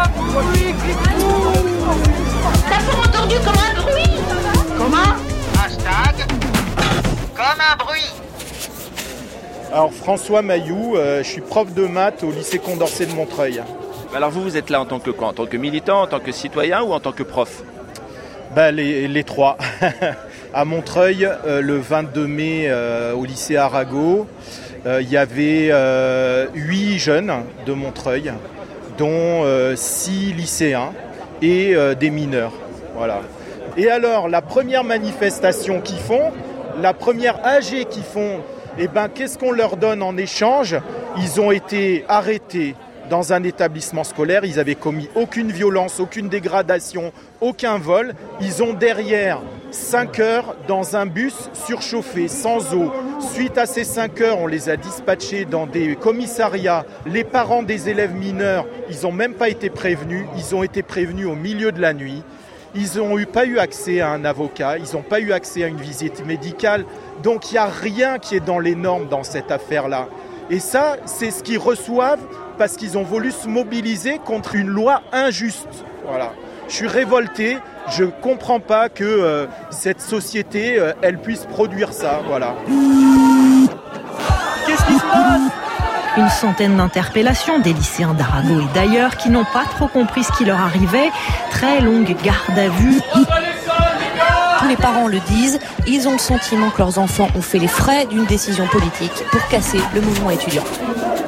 T'as pas entendu comme un bruit? Comment? Hashtag comme un bruit. Alors François Mailloux, je suis prof de maths au lycée Condorcet de Montreuil. Alors vous êtes là en tant que quoi? En tant que militant, en tant que citoyen ou en tant que prof? Les trois. À Montreuil, le 22 mai, au lycée Arago, il y avait 8 jeunes de Montreuil, dont 6 lycéens et des mineurs. Voilà. Et alors, la première manifestation qu'ils font, la première AG qu'ils font, qu'est-ce qu'on leur donne en échange? Ils ont été arrêtés dans un établissement scolaire, ils n'avaient commis aucune violence, aucune dégradation, aucun vol. Ils ont derrière 5 heures dans un bus surchauffé, sans eau. Suite à ces 5 heures, on les a dispatchés dans des commissariats. Les parents des élèves mineurs, ils n'ont même pas été prévenus. Ils ont été prévenus au milieu de la nuit. Ils n'ont pas eu accès à un avocat, ils n'ont pas eu accès à une visite médicale. Donc il n'y a rien qui est dans les normes dans cette affaire-là. Et ça, c'est ce qu'ils reçoivent parce qu'ils ont voulu se mobiliser contre une loi injuste. Voilà. Je suis révolté, je ne comprends pas que cette société, elle puisse produire ça. Voilà. Qu'est-ce qui se passe ? Une centaine d'interpellations des lycéens d'Arago et d'ailleurs qui n'ont pas trop compris ce qui leur arrivait. Très longue garde à vue. Tous les parents le disent, ils ont le sentiment que leurs enfants ont fait les frais d'une décision politique pour casser le mouvement étudiant.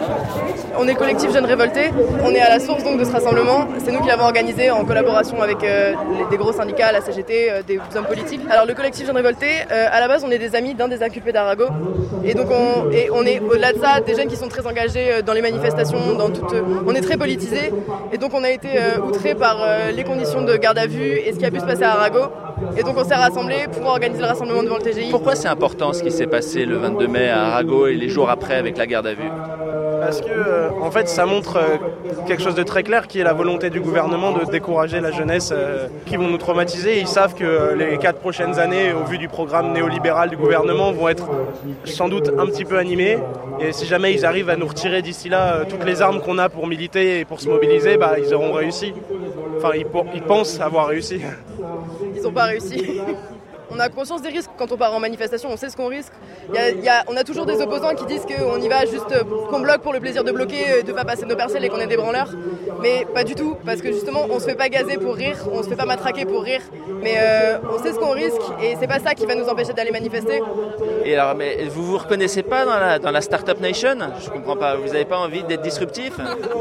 On est le collectif Jeunes Révoltés, on est à la source donc de ce rassemblement. C'est nous qui l'avons organisé en collaboration avec des gros syndicats, la CGT, des hommes politiques. Alors le collectif Jeunes Révoltés, à la base on est des amis d'un des inculpés d'Arago. Et donc on est au-delà de ça des jeunes qui sont très engagés dans les manifestations, on est très politisés. Et donc on a été outrés par les conditions de garde à vue et ce qui a pu se passer à Arago. Et donc on s'est rassemblés pour organiser le rassemblement devant le TGI. Pourquoi c'est important ce qui s'est passé le 22 mai à Arago et les jours après avec la garde à vue ? Parce que en fait ça montre quelque chose de très clair qui est la volonté du gouvernement de décourager la jeunesse qui vont nous traumatiser. Ils savent que les 4 prochaines années, au vu du programme néolibéral du gouvernement, vont être sans doute un petit peu animées. Et si jamais ils arrivent à nous retirer d'ici là toutes les armes qu'on a pour militer et pour se mobiliser, ils auront réussi. Enfin, ils pensent avoir réussi. Ils n'ont pas réussi. On a conscience des risques quand on part en manifestation, on sait ce qu'on risque. On a toujours des opposants qui disent qu'on y va juste, qu'on bloque pour le plaisir de bloquer, de ne pas passer nos parcelles et qu'on est des branleurs. Mais pas du tout, parce que justement on se fait pas gazer pour rire, on se fait pas matraquer pour rire. Mais on sait ce qu'on risque et c'est pas ça qui va nous empêcher d'aller manifester. Et alors, mais vous vous reconnaissez pas dans la Startup Nation ? Je comprends pas, vous avez pas envie d'être disruptif ?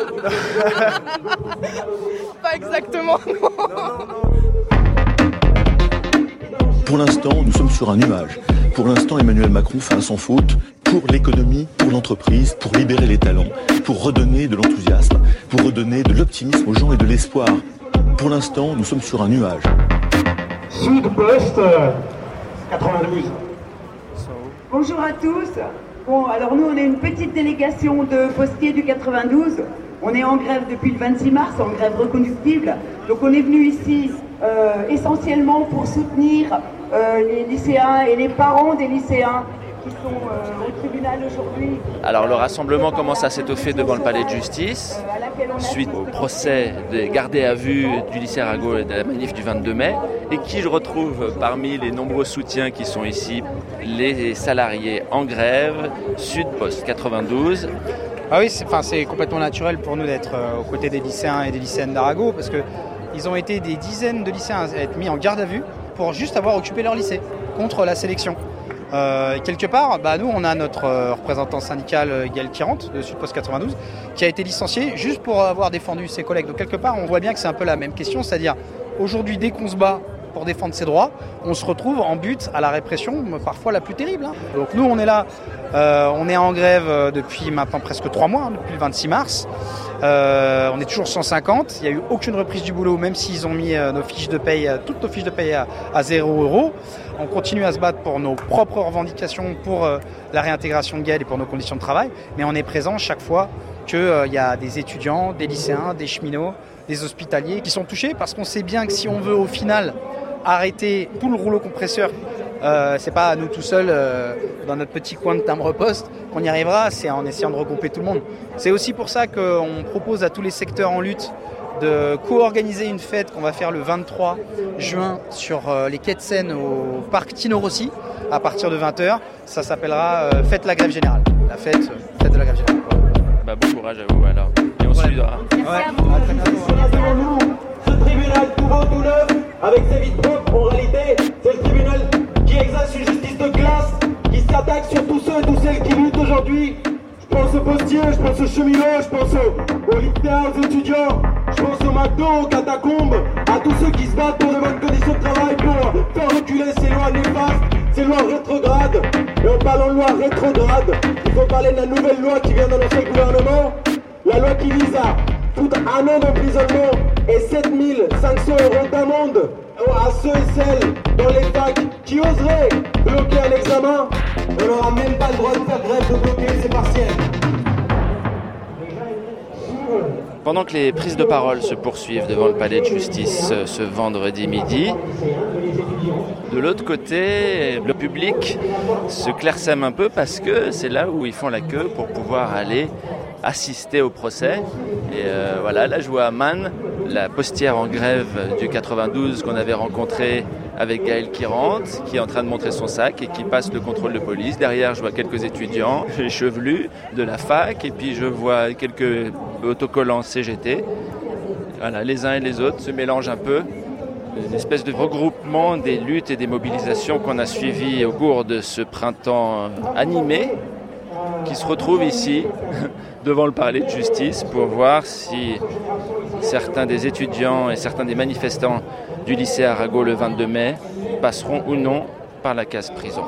Pas exactement, non. Pour l'instant, nous sommes sur un nuage. Pour l'instant, Emmanuel Macron fait un sans faute pour l'économie, pour l'entreprise, pour libérer les talents, pour redonner de l'enthousiasme, pour redonner de l'optimisme aux gens et de l'espoir. Pour l'instant, nous sommes sur un nuage. Sud Post 92. Bonjour à tous. Bon, alors nous, on est une petite délégation de postiers du 92. On est en grève depuis le 26 mars, en grève reconductible. Donc on est venu ici essentiellement pour soutenir les lycéens et les parents des lycéens qui sont au tribunal aujourd'hui. Alors le rassemblement commence à s'étoffer devant le palais de justice, suite au procès des gardés à vue du lycée Arago et de la manif du 22 mai, et qui je retrouve parmi les nombreux soutiens qui sont ici, les salariés en grève, Sud Post 92. Ah oui, c'est complètement naturel pour nous d'être aux côtés des lycéens et des lycéennes d'Arago, parce qu'ils ont été des dizaines de lycéens à être mis en garde à vue pour juste avoir occupé leur lycée contre la sélection. Quelque part, nous, on a notre représentant syndical Gaël Kirante de Sud Post 92 qui a été licencié juste pour avoir défendu ses collègues. Donc quelque part, on voit bien que c'est un peu la même question, c'est-à-dire aujourd'hui, dès qu'on se bat pour défendre ses droits, on se retrouve en but à la répression, parfois la plus terrible. Donc nous, on est là, on est en grève depuis maintenant presque 3 mois, depuis le 26 mars. On est toujours 150, il n'y a eu aucune reprise du boulot, même s'ils ont mis nos fiches de paye, toutes nos fiches de paye à 0 €. On continue à se battre pour nos propres revendications, pour la réintégration de Gaël et pour nos conditions de travail, mais on est présent chaque fois qu'il y a des étudiants, des lycéens, des cheminots, des hospitaliers qui sont touchés, parce qu'on sait bien que si on veut au final arrêter tout le rouleau compresseur, c'est pas à nous tout seuls dans notre petit coin de timbre-poste qu'on y arrivera, c'est en essayant de regrouper tout le monde. C'est aussi pour ça qu'on propose à tous les secteurs en lutte de co-organiser une fête qu'on va faire le 23 juin sur les quais de Seine au parc Tino Rossi à partir de 20h. Ça s'appellera Fête la grève générale. La fête de la grève générale. Bon courage à vous alors. Et on suivra. Ce tribunal tout beau, tout neuf, avec ses vitres propres, en réalité, c'est le tribunal qui exerce une justice de classe, qui s'attaque sur tous ceux et toutes celles qui luttent aujourd'hui. Je pense aux postiers, je pense aux cheminots, je pense aux lycéens, aux étudiants, je pense aux McDo, aux catacombes, à tous ceux qui se battent pour de bonnes conditions de travail, pour faire reculer ces lois néfastes, ces lois rétrogrades. Et en parlant de loi rétrograde, il faut parler de la nouvelle loi qui vient d'annoncer le gouvernement, la loi qui vise à foutre 1 an d'emprisonnement et 7 500 € d'amende à ceux et celles dans les facs qui oseraient bloquer un examen. On n'aura même pas le droit de faire grève, de bloquer ses partiels. Pendant que les prises de parole se poursuivent devant le palais de justice ce vendredi midi, de l'autre côté, le public se clairsème un peu parce que c'est là où ils font la queue pour pouvoir aller assister au procès. Et voilà, là je vois Aman, la postière en grève du 92 qu'on avait rencontrée avec Gaël Kirante, qui est en train de montrer son sac et qui passe le contrôle de police. Derrière, je vois quelques étudiants chevelus de la fac et puis je vois quelques autocollants CGT. Voilà, les uns et les autres se mélangent un peu. Une espèce de regroupement des luttes et des mobilisations qu'on a suivies au cours de ce printemps animé. qui se retrouvent ici, devant le palais de justice, pour voir si certains des étudiants et certains des manifestants du lycée Arago le 22 mai passeront ou non par la case prison.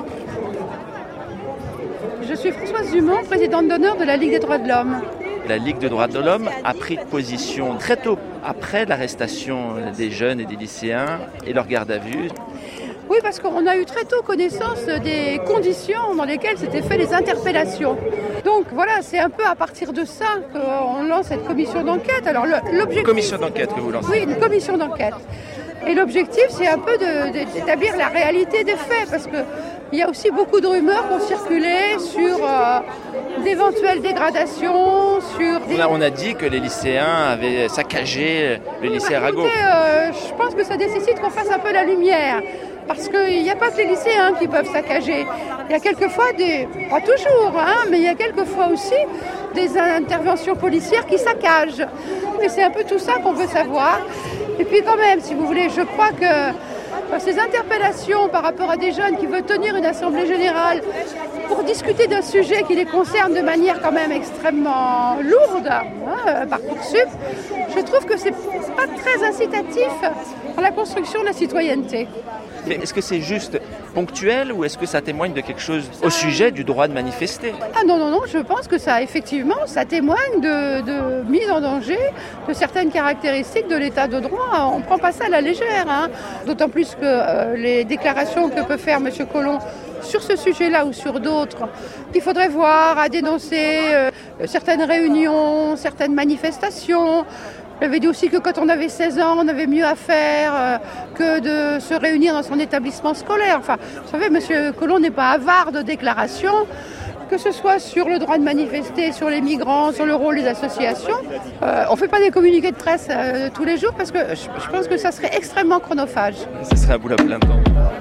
Je suis Françoise Dumont, présidente d'honneur de la Ligue des droits de l'homme. La Ligue des droits de l'homme a pris position très tôt après l'arrestation des jeunes et des lycéens et leur garde à vue. Oui, parce qu'on a eu très tôt connaissance des conditions dans lesquelles s'étaient faites les interpellations. Donc voilà, c'est un peu à partir de ça qu'on lance cette commission d'enquête. Alors l'objectif... Commission d'enquête que vous lancez. Oui, une commission d'enquête. Et l'objectif, c'est un peu d'établir la réalité des faits, parce qu'il y a aussi beaucoup de rumeurs qui ont circulé sur d'éventuelles dégradations, sur... On a dit que les lycéens avaient saccagé le lycée Arago. Je pense que ça nécessite qu'on fasse un peu la lumière. Parce qu'il n'y a pas que les lycéens qui peuvent saccager. Il y a quelquefois pas toujours, mais il y a quelquefois aussi des interventions policières qui saccagent. Et c'est un peu tout ça qu'on veut savoir. Et puis quand même, si vous voulez, je crois que ces interpellations par rapport à des jeunes qui veulent tenir une assemblée générale pour discuter d'un sujet qui les concerne de manière quand même extrêmement lourde, Parcoursup, je trouve que c'est pas très incitatif à la construction de la citoyenneté. Mais est-ce que c'est juste ponctuel ou est-ce que ça témoigne de quelque chose au sujet du droit de manifester ? Ah non, je pense que ça témoigne de mise en danger de certaines caractéristiques de l'état de droit. On ne prend pas ça à la légère, d'autant plus que les déclarations que peut faire M. Collomb sur ce sujet-là ou sur d'autres, qu'il faudrait voir à dénoncer certaines réunions, certaines manifestations. Il avait dit aussi que quand on avait 16 ans, on avait mieux à faire que de se réunir dans son établissement scolaire. Enfin, vous savez, M. Collomb n'est pas avare de déclarations, que ce soit sur le droit de manifester, sur les migrants, sur le rôle des associations. On ne fait pas des communiqués de presse tous les jours parce que je pense que ça serait extrêmement chronophage. Ça serait à bout à plein temps.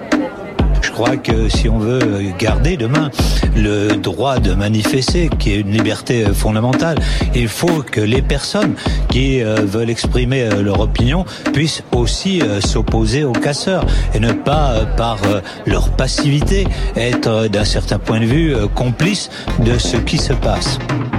Je crois que si on veut garder demain le droit de manifester, qui est une liberté fondamentale, il faut que les personnes qui veulent exprimer leur opinion puissent aussi s'opposer aux casseurs et ne pas, par leur passivité, être d'un certain point de vue complices de ce qui se passe.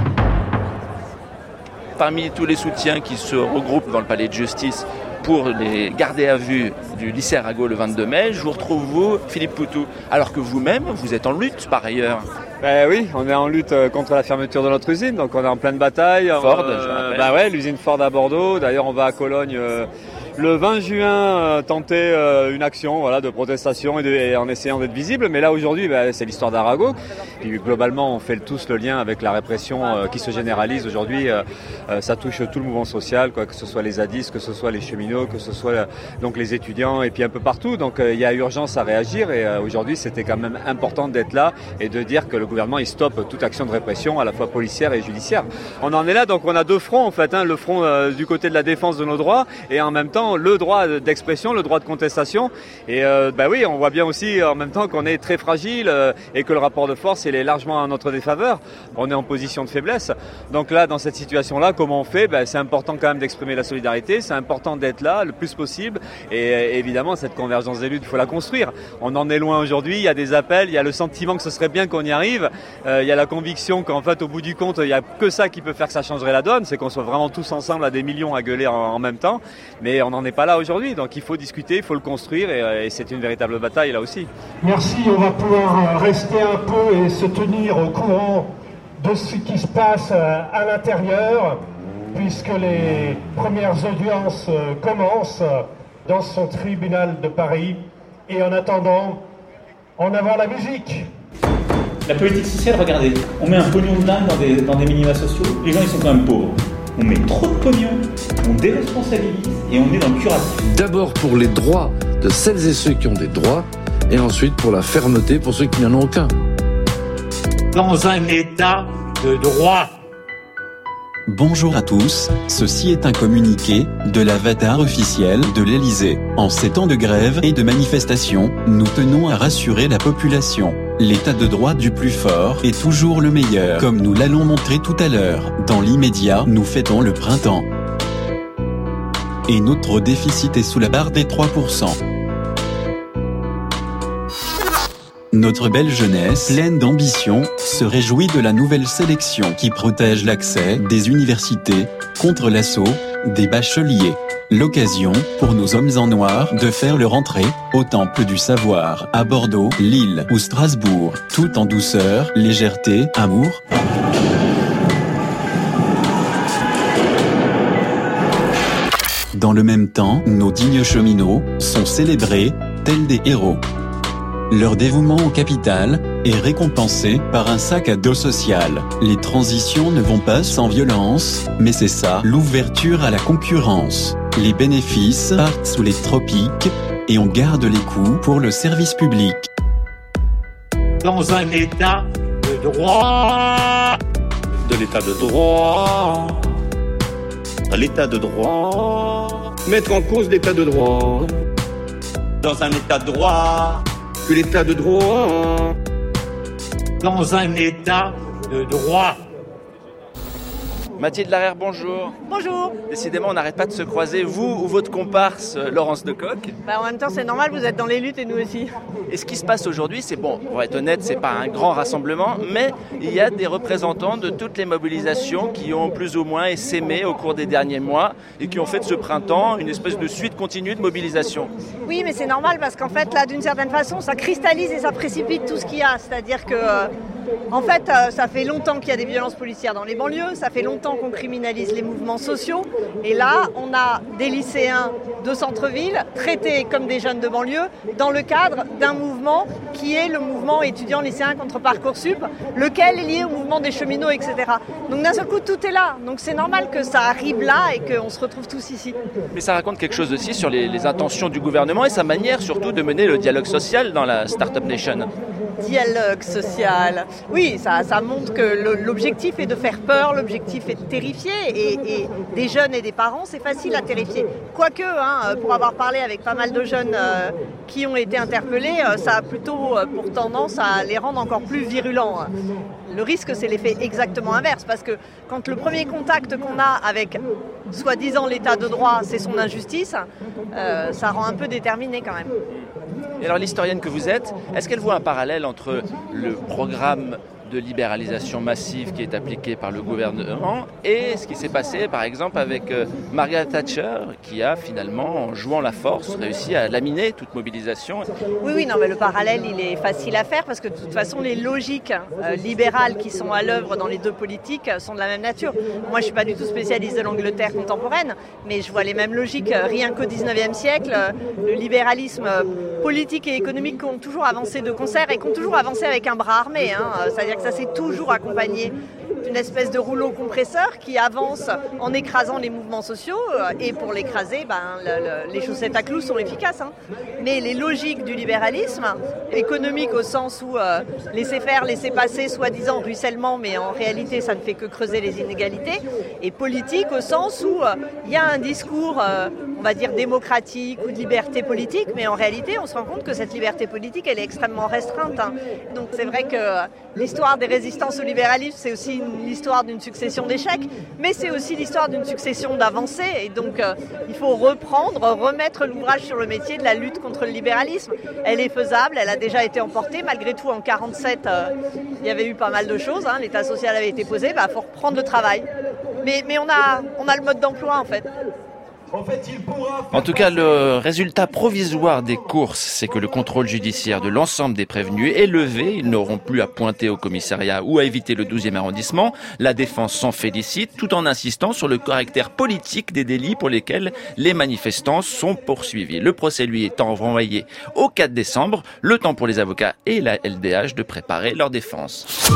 Parmi tous les soutiens qui se regroupent dans le palais de justice pour les garder à vue du lycée Arago le 22 mai, je vous retrouve vous, Philippe Poutou, alors que vous-même, vous êtes en lutte par ailleurs. Oui, on est en lutte contre la fermeture de notre usine, donc on est en pleine bataille. Ford, je rappelle. L'usine Ford à Bordeaux. D'ailleurs, on va à Cologne le 20 juin tenter une action de protestation et en essayant d'être visible. Mais là, aujourd'hui, c'est l'histoire d'Arago. Puis globalement, on fait tous le lien avec la répression qui se généralise aujourd'hui. Ça touche tout le mouvement social, que ce soit les zadistes, que ce soit les cheminots, que ce soit donc les étudiants et puis un peu partout. Donc il y a urgence à réagir et aujourd'hui, c'était quand même important d'être là et de dire que le gouvernement il stoppe toute action de répression à la fois policière et judiciaire. On en est là, donc on a deux fronts en fait, le front du côté de la défense de nos droits et en même temps le droit d'expression, le droit de contestation. Et oui, on voit bien aussi en même temps qu'on est très fragile et que le rapport de force il est largement en notre défaveur. On est en position de faiblesse. Donc là, dans cette situation-là, comment on fait ? C'est important quand même d'exprimer la solidarité, c'est important d'être là le plus possible et évidemment cette convergence des luttes, il faut la construire. On en est loin aujourd'hui, il y a des appels, il y a le sentiment que ce serait bien qu'on y arrive, il y a la conviction qu'en fait au bout du compte, il n'y a que ça qui peut faire que ça changerait la donne, c'est qu'on soit vraiment tous ensemble à des millions à gueuler en même temps, mais on n'en est pas là aujourd'hui, donc il faut discuter, il faut le construire et c'est une véritable bataille là aussi. Merci, on va pouvoir rester un peu et se tenir au courant de ce qui se passe à l'intérieur, puisque les premières audiences commencent dans son tribunal de Paris. Et en attendant, en avant la musique. La politique sociale, regardez, on met un pognon de dingue dans des minima sociaux, les gens ils sont quand même pauvres. On met trop de pognon, on déresponsabilise et on est dans le curatif. D'abord pour les droits de celles et ceux qui ont des droits, et ensuite pour la fermeté pour ceux qui n'en ont aucun. Dans un état de droit. Bonjour à tous, ceci est un communiqué de l'avatar officiel de l'Élysée. En ces temps de grève et de manifestation, nous tenons à rassurer la population. L'état de droit du plus fort est toujours le meilleur, comme nous l'allons montrer tout à l'heure. Dans l'immédiat, nous fêtons le printemps. Et notre déficit est sous la barre des 3%. Notre belle jeunesse, pleine d'ambition, se réjouit de la nouvelle sélection qui protège l'accès des universités contre l'assaut des bacheliers. L'occasion pour nos hommes en noir de faire leur entrée au temple du savoir à Bordeaux, Lille ou Strasbourg, tout en douceur, légèreté, amour. Dans le même temps, nos dignes cheminots sont célébrés tels des héros. Leur dévouement au capital est récompensé par un sac à dos social. Les transitions ne vont pas sans violence, mais c'est ça, l'ouverture à la concurrence. Les bénéfices partent sous les tropiques et on garde les coûts pour le service public. Dans un état de droit. De l'état de droit. À l'état de droit. Mettre en cause l'état de droit. Dans un état de droit. Que l'état de droit. Dans un état de droit. Mathilde Larère, bonjour. Bonjour. Décidément, on n'arrête pas de se croiser, vous ou votre comparse Laurence Decoq. En même temps, c'est normal, vous êtes dans les luttes et nous aussi. Et ce qui se passe aujourd'hui, c'est bon, pour être honnête, c'est pas un grand rassemblement, mais il y a des représentants de toutes les mobilisations qui ont plus ou moins essaimé au cours des derniers mois et qui ont fait de ce printemps une espèce de suite continue de mobilisation. Oui, mais c'est normal parce qu'en fait, là, d'une certaine façon, ça cristallise et ça précipite tout ce qu'il y a. C'est-à-dire que, en fait, ça fait longtemps qu'il y a des violences policières dans les banlieues, ça fait longtemps qu'on criminalise les mouvements sociaux. Et là, on a des lycéens de centre-ville traités comme des jeunes de banlieue dans le cadre d'un mouvement qui est le mouvement étudiant lycéen contre Parcoursup, lequel est lié au mouvement des cheminots, etc. Donc d'un seul coup, tout est là. Donc c'est normal que ça arrive là et qu'on se retrouve tous ici. Mais ça raconte quelque chose aussi sur les intentions du gouvernement et sa manière surtout de mener le dialogue social dans la Startup Nation. Dialogue social. Oui, ça montre que l'objectif est de faire peur, l'objectif est de terrifier et des jeunes et des parents, c'est facile à terrifier. Quoique, pour avoir parlé avec pas mal de jeunes qui ont été interpellés, ça a plutôt pour tendance à les rendre encore plus virulents. Le risque, c'est l'effet exactement inverse, parce que quand le premier contact qu'on a avec soi-disant l'état de droit, c'est son injustice, ça rend un peu déterminé quand même. Et alors l'historienne que vous êtes, est-ce qu'elle voit un parallèle entre le programme de libéralisation massive qui est appliqué par le gouvernement et ce qui s'est passé par exemple avec Margaret Thatcher qui a finalement, en jouant la force, réussi à laminer toute mobilisation? Oui, non, mais le parallèle il est facile à faire parce que de toute façon les logiques libérales qui sont à l'œuvre dans les deux politiques sont de la même nature. Moi je suis pas du tout spécialiste de l'Angleterre contemporaine, mais je vois les mêmes logiques rien qu'au 19e siècle. Le libéralisme politique et économique qui ont toujours avancé de concert et qui ont toujours avancé avec un bras armé, c'est-à-dire que ça s'est toujours accompagné d'une espèce de rouleau compresseur qui avance en écrasant les mouvements sociaux et pour l'écraser, les chaussettes à clous sont efficaces. Mais les logiques du libéralisme, économique au sens où laisser faire, laisser passer, soi-disant ruissellement, mais en réalité ça ne fait que creuser les inégalités, et politique au sens où il y a un discours, on va dire démocratique ou de liberté politique, mais en réalité on se rend compte que cette liberté politique elle est extrêmement restreinte. Donc c'est vrai que l'histoire des résistances au libéralisme c'est aussi l'histoire d'une succession d'échecs, mais c'est aussi l'histoire d'une succession d'avancées. Et donc, il faut remettre l'ouvrage sur le métier de la lutte contre le libéralisme. Elle est faisable, elle a déjà été emportée. Malgré tout, en 1947, il y avait eu pas mal de choses. L'État social avait été posé. Il faut reprendre le travail. Mais on a le mode d'emploi, en fait. En tout cas, le résultat provisoire des courses, c'est que le contrôle judiciaire de l'ensemble des prévenus est levé. Ils n'auront plus à pointer au commissariat ou à éviter le 12e arrondissement. La défense s'en félicite, tout en insistant sur le caractère politique des délits pour lesquels les manifestants sont poursuivis. Le procès, lui, étant renvoyé au 4 décembre, le temps pour les avocats et la LDH de préparer leur défense.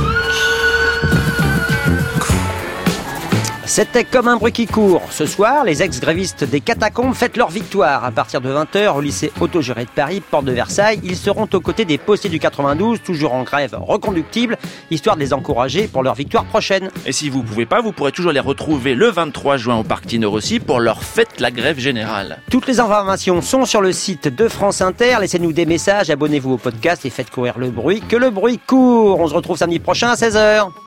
C'était comme un bruit qui court. Ce soir, les ex-grévistes des catacombes fêtent leur victoire. À partir de 20h, au lycée autogéré de Paris, porte de Versailles, ils seront aux côtés des postiers du 92, toujours en grève reconductible, histoire de les encourager pour leur victoire prochaine. Et si vous pouvez pas, vous pourrez toujours les retrouver le 23 juin au Parc Tino Rossi pour leur fête la grève générale. Toutes les informations sont sur le site de France Inter. Laissez-nous des messages, abonnez-vous au podcast et faites courir le bruit, que le bruit court. On se retrouve samedi prochain à 16h.